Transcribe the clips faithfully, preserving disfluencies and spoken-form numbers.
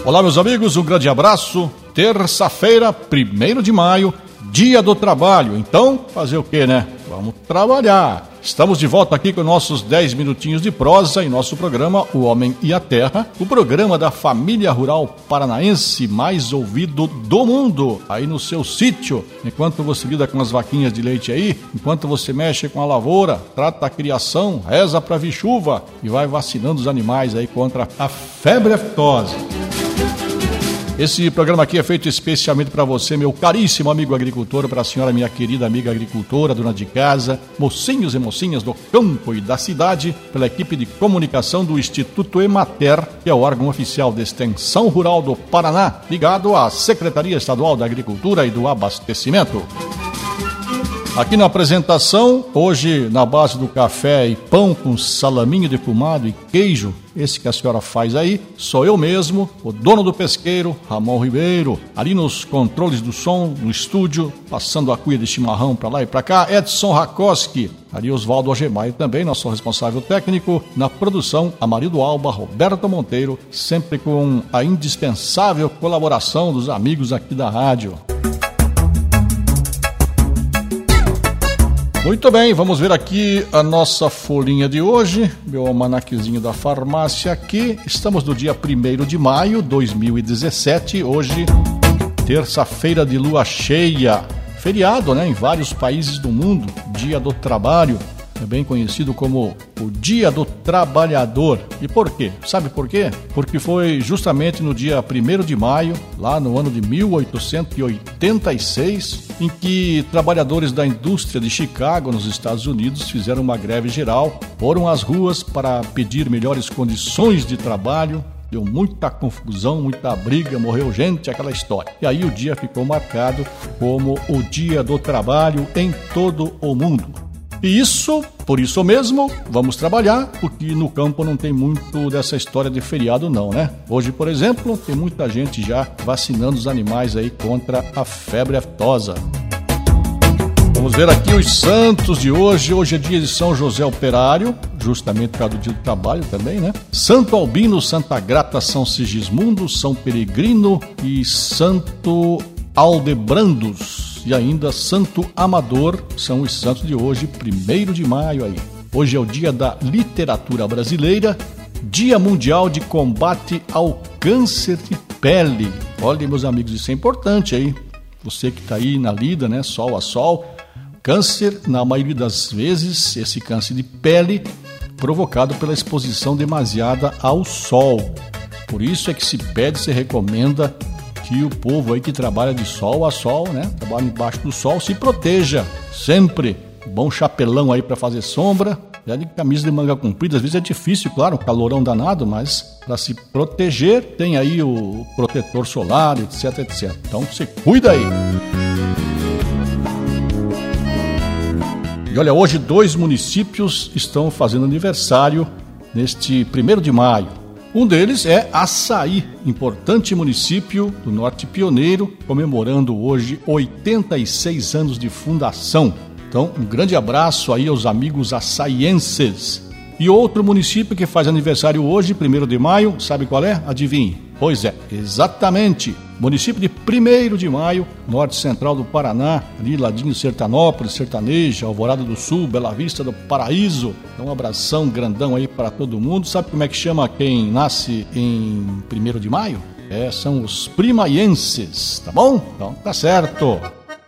Olá, meus amigos, um grande abraço. Terça-feira, primeiro de maio, dia do trabalho. Então, fazer o quê, né? Vamos trabalhar. Estamos de volta aqui com nossos dez minutinhos de prosa em nosso programa O Homem e a Terra, o programa da família rural paranaense mais ouvido do mundo, aí no seu sítio. Enquanto você lida com as vaquinhas de leite aí, enquanto você mexe com a lavoura, trata a criação, reza para vir chuva e vai vacinando os animais aí contra a febre aftosa. Esse programa aqui é feito especialmente para você, meu caríssimo amigo agricultor, para a senhora, minha querida amiga agricultora, dona de casa, mocinhos e mocinhas do campo e da cidade, pela equipe de comunicação do Instituto Emater, que é o órgão oficial de extensão rural do Paraná, ligado à Secretaria Estadual da Agricultura e do Abastecimento. Aqui na apresentação, hoje na base do café e pão com salaminho defumado e queijo, esse que a senhora faz aí, sou eu mesmo, o dono do pesqueiro, Ramon Ribeiro, ali nos controles do som, no estúdio, passando a cuia de chimarrão para lá e para cá, Edson Rakoski, ali Oswaldo Algemai também, nosso responsável técnico, na produção, Amarildo Alba, Roberto Monteiro, sempre com a indispensável colaboração dos amigos aqui da rádio. Muito bem, vamos ver aqui a nossa folhinha de hoje, meu almanaquezinho da farmácia aqui. Estamos no dia primeiro de maio de dois mil e dezessete, hoje, terça-feira de lua cheia. Feriado, né, em vários países do mundo, Dia do Trabalho, é bem conhecido como o Dia do Trabalhador. E por quê? Sabe por quê? Porque foi justamente no dia primeiro de maio, lá no ano de mil oitocentos e oitenta e seis, em que trabalhadores da indústria de Chicago, nos Estados Unidos, fizeram uma greve geral, foram às ruas para pedir melhores condições de trabalho. Deu muita confusão, muita briga, morreu gente, aquela história. E aí o dia ficou marcado como o Dia do Trabalho em todo o mundo. E isso, por isso mesmo, vamos trabalhar, porque no campo não tem muito dessa história de feriado não, né? Hoje, por exemplo, tem muita gente já vacinando os animais aí contra a febre aftosa. Vamos ver aqui os santos de hoje. Hoje é dia de São José Operário, justamente por causa do dia do trabalho também, né? Santo Albino, Santa Grata, São Sigismundo, São Peregrino e Santo Aldebrandos. E ainda Santo Amador, são os santos de hoje, primeiro de maio aí. Hoje é o dia da literatura brasileira, Dia Mundial de Combate ao Câncer de Pele. Olha, meus amigos, isso é importante aí. Você que está aí na lida, né, sol a sol. Câncer, na maioria das vezes, esse câncer de pele, provocado pela exposição demasiada ao sol. Por isso é que se pede, se recomenda que o povo aí que trabalha de sol a sol, né, trabalha embaixo do sol, se proteja sempre. Bom chapelão aí para fazer sombra, já de camisa de manga comprida, às vezes é difícil, claro, calorão danado, mas para se proteger tem aí o protetor solar, etc, etcétera. Então você cuida aí. E olha, hoje dois municípios estão fazendo aniversário neste primeiro de maio. Um deles é Açaí, importante município do Norte Pioneiro, comemorando hoje oitenta e seis anos de fundação. Então, um grande abraço aí aos amigos açaienses. E outro município que faz aniversário hoje, primeiro de maio, sabe qual é? Adivinhe. Pois é, exatamente. Município de primeiro de maio, norte central do Paraná, ali ladinho de Sertanópolis, Sertaneja, Alvorada do Sul, Bela Vista do Paraíso. Então um abração grandão aí para todo mundo. Sabe como é que chama quem nasce em primeiro de maio? É, são os primaienses, tá bom? Então tá certo.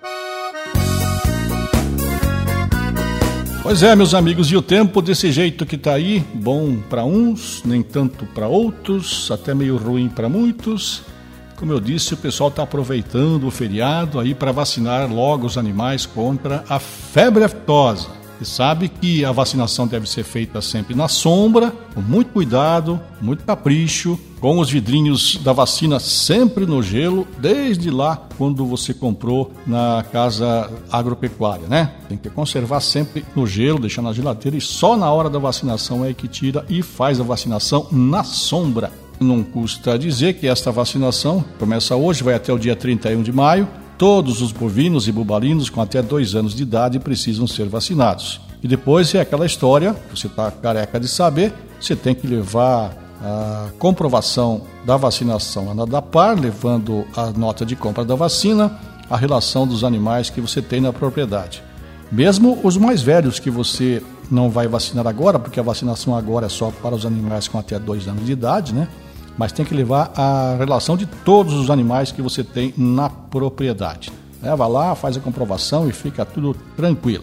Pois é, meus amigos, e o tempo desse jeito que tá aí, bom para uns, nem tanto para outros, até meio ruim para muitos. Como eu disse, o pessoal está aproveitando o feriado aí para vacinar logo os animais contra a febre aftosa. E sabe que a vacinação deve ser feita sempre na sombra, com muito cuidado, muito capricho, com os vidrinhos da vacina sempre no gelo, desde lá quando você comprou na casa agropecuária, né? Tem que conservar sempre no gelo, deixar na geladeira e só na hora da vacinação é que tira e faz a vacinação na sombra. Não custa dizer que esta vacinação começa hoje, vai até o dia trinta e um de maio. Todos os bovinos e bubalinos com até dois anos de idade precisam ser vacinados. E depois é aquela história, você está careca de saber, você tem que levar a comprovação da vacinação lá na DAPAR, levando a nota de compra da vacina, a relação dos animais que você tem na propriedade. Mesmo os mais velhos que você não vai vacinar agora, porque a vacinação agora é só para os animais com até dois anos de idade, né? Mas tem que levar a relação de todos os animais que você tem na propriedade. É, vai lá, faz a comprovação e fica tudo tranquilo.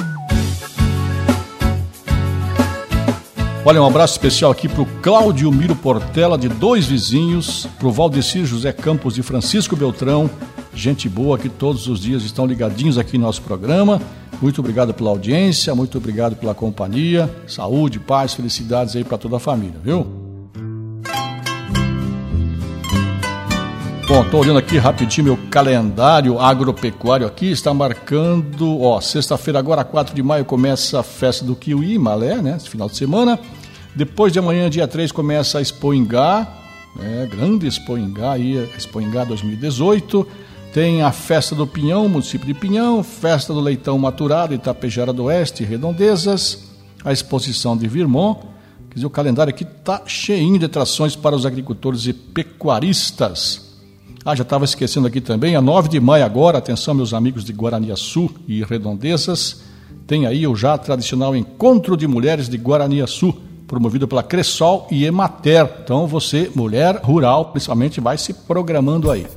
Olha, um abraço especial aqui para o Cláudio Miro Portela, de Dois Vizinhos, para o Valdecir José Campos de Francisco Beltrão, gente boa que todos os dias estão ligadinhos aqui no nosso programa. Muito obrigado pela audiência, muito obrigado pela companhia, saúde, paz, felicidades aí para toda a família, viu? Bom, estou olhando aqui rapidinho meu calendário agropecuário aqui, está marcando, ó, sexta-feira agora, quatro de maio, começa a festa do Kiwi, Malé, né, esse final de semana. Depois de amanhã, dia três, começa a Expo Ingá, né, grande Expo Ingá, aí, Expo Ingá dois mil e dezoito. Tem a Festa do Pinhão, município de Pinhão, Festa do Leitão Maturado, Itapejara do Oeste, Redondezas, a exposição de Virmont. Quer dizer, o calendário aqui está cheinho de atrações para os agricultores e pecuaristas. Ah, já estava esquecendo aqui também, a nove de maio agora, atenção meus amigos de Guaraniaçu e Redondezas, tem aí o já tradicional Encontro de Mulheres de Guaraniaçu, promovido pela Cressol e Emater. Então você, mulher rural, principalmente, vai se programando aí.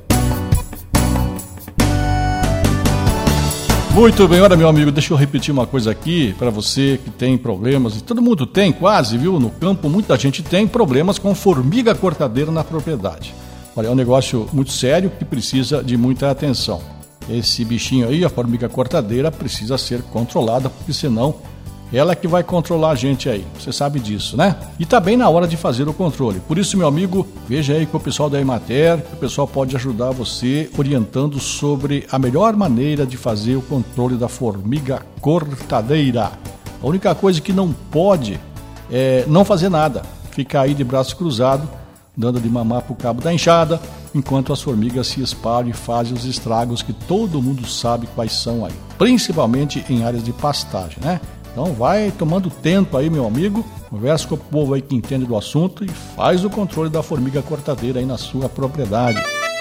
Muito bem, olha meu amigo, deixa eu repetir uma coisa aqui para você que tem problemas, e todo mundo tem quase, viu? No campo muita gente tem problemas com formiga cortadeira na propriedade. Olha, é um negócio muito sério que precisa de muita atenção. Esse bichinho aí, a formiga cortadeira, precisa ser controlada, porque senão ela é que vai controlar a gente aí. Você sabe disso, né? E tá bem na hora de fazer o controle. Por isso, meu amigo, veja aí com o pessoal da Emater, que o pessoal pode ajudar você orientando sobre a melhor maneira de fazer o controle da formiga cortadeira. A única coisa que não pode é não fazer nada, ficar aí de braço cruzado, dando de mamar para o cabo da enxada, enquanto as formigas se espalham e fazem os estragos que todo mundo sabe quais são aí, principalmente em áreas de pastagem, né? Então vai tomando tempo aí, meu amigo, conversa com o povo aí que entende do assunto e faz o controle da formiga cortadeira aí na sua propriedade.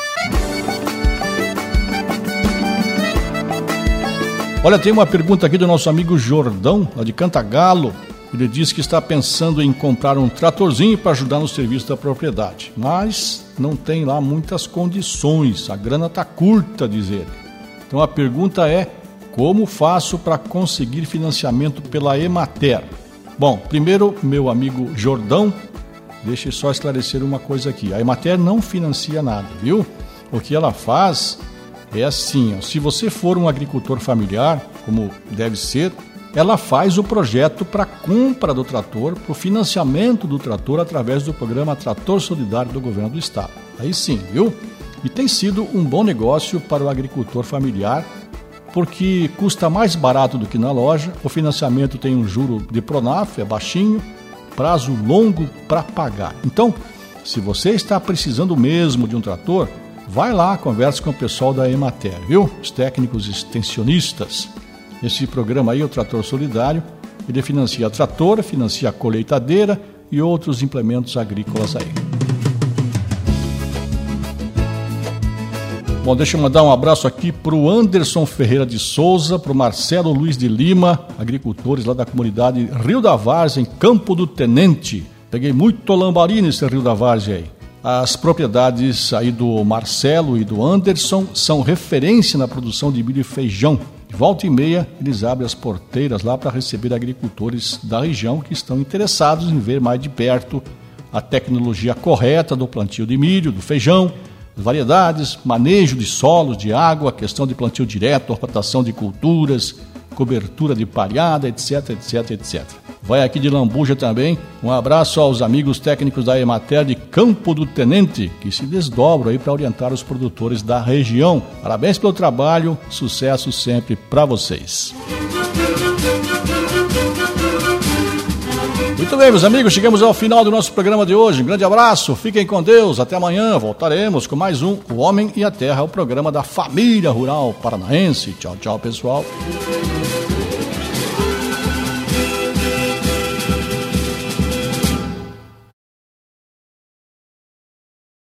Olha, tem uma pergunta aqui do nosso amigo Jordão, lá de Cantagalo. Ele diz que está pensando em comprar um tratorzinho para ajudar no serviço da propriedade, mas não tem lá muitas condições, a grana está curta, diz ele. Então a pergunta é, como faço para conseguir financiamento pela Emater? Bom, primeiro, meu amigo Jordão, deixa eu só esclarecer uma coisa aqui. A Emater não financia nada, viu? O que ela faz é assim, ó, se você for um agricultor familiar, como deve ser, ela faz o projeto para compra do trator, para o financiamento do trator através do programa Trator Solidário do Governo do Estado. Aí sim, viu? E tem sido um bom negócio para o agricultor familiar, porque custa mais barato do que na loja, o financiamento tem um juro de Pronaf, é baixinho, prazo longo para pagar. Então, se você está precisando mesmo de um trator, vai lá, converse com o pessoal da Emater, viu? Os técnicos extensionistas. Esse programa aí, o Trator Solidário, ele financia trator, financia a colheitadeira e outros implementos agrícolas aí. Bom, deixa eu mandar um abraço aqui para o Anderson Ferreira de Souza, para o Marcelo Luiz de Lima, agricultores lá da comunidade Rio da Várzea, em Campo do Tenente. Peguei muito lambari nesse Rio da Várzea aí. As propriedades aí do Marcelo e do Anderson são referência na produção de milho e feijão. De volta e meia, eles abrem as porteiras lá para receber agricultores da região que estão interessados em ver mais de perto a tecnologia correta do plantio de milho, do feijão, variedades, manejo de solos, de água, questão de plantio direto, rotação de culturas, cobertura de palhada, etc, etc, etcétera. Vai aqui de Lambuja também, um abraço aos amigos técnicos da Emater de Campo do Tenente, que se desdobram aí para orientar os produtores da região. Parabéns pelo trabalho, sucesso sempre para vocês. Muito bem, meus amigos, chegamos ao final do nosso programa de hoje. Um grande abraço, fiquem com Deus, até amanhã, voltaremos com mais um O Homem e a Terra, o programa da família rural paranaense. Tchau, tchau, pessoal.